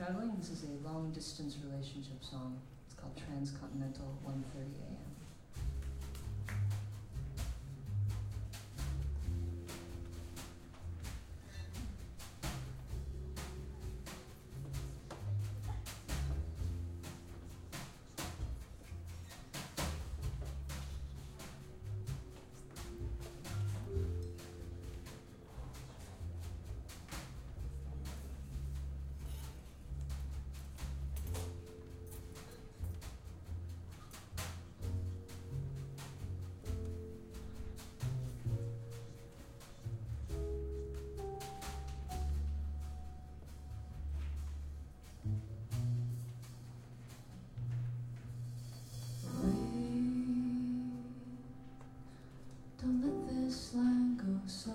traveling. This is a long-distance relationship song. It's called Transcontinental 1:30 a.m. Don't let this line go slack.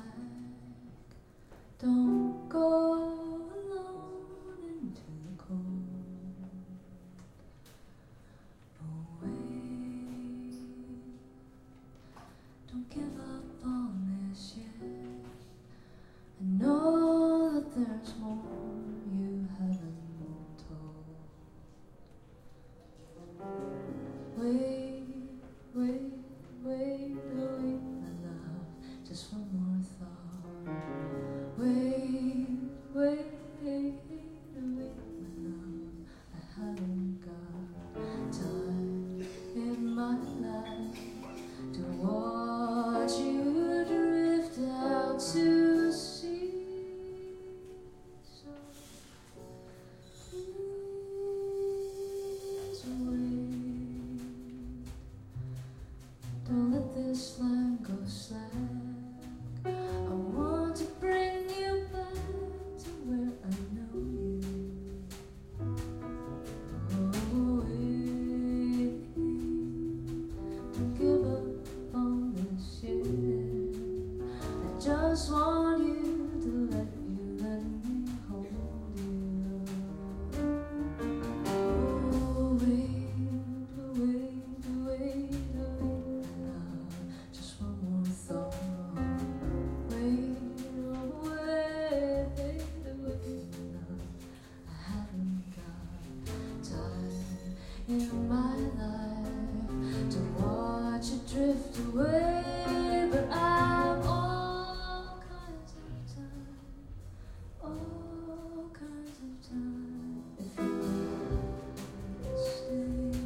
Don't go alone into the cold. Away. Don't give up on this yet. I know that there's more you haven't told. Wait, wait, wait, wait, my love, just one more thought. Wait, wait, wait, my love, I haven't got time in my life to watch you drift out to sea. So please wait. Don't let this line go slack. I want to bring you back to where I know you. Oh, wait. Don't give up on this yet. I just want you to let me hold you. Oh, wait, wait, wait, wait, love, just one more thought. Wait, wait, wait, love, I haven't got time in my life to watch it drift away, but I've all kinds of time, all kinds of time, if you will stay.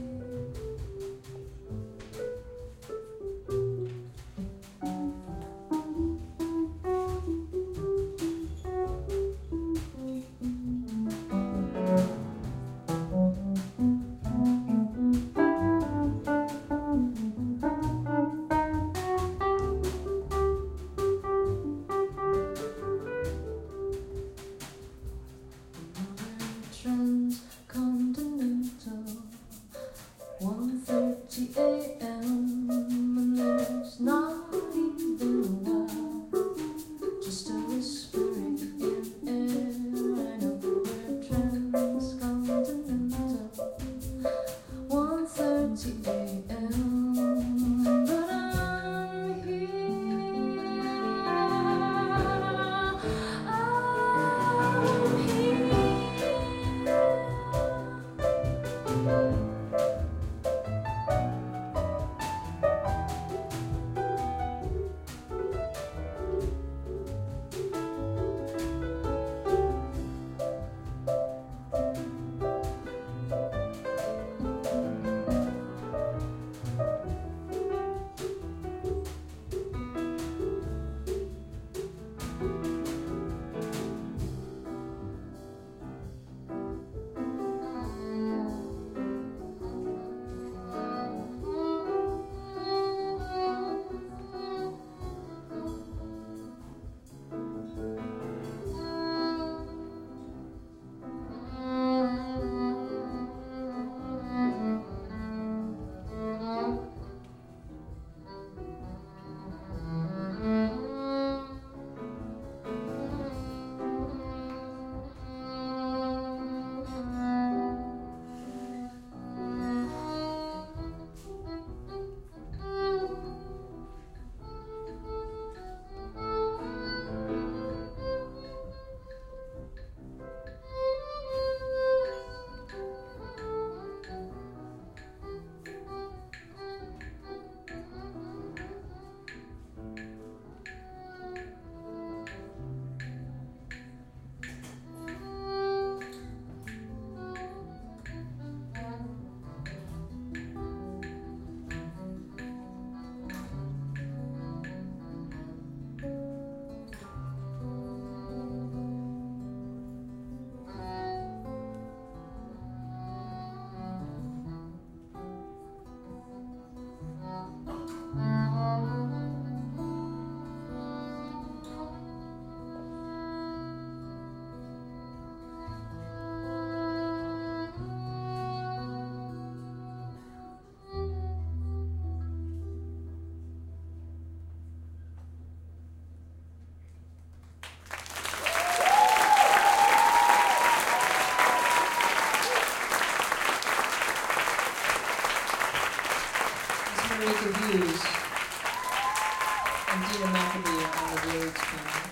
Hughes and Dina McAbee on the Rhodes piano.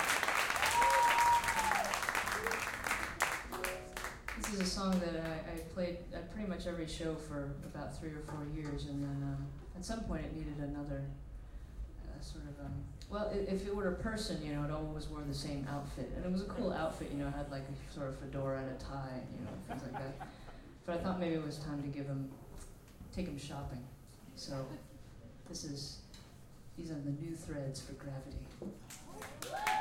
This is a song that I played at pretty much every show for about 3 or 4 years, and then at some point it needed another sort of, well, if it were a person, you know, it always wore the same outfit, and it was a cool outfit, you know, it had like a sort of fedora and a tie, you know, things like that. But I thought maybe it was time to take him shopping. So these are the new threads for Gravity.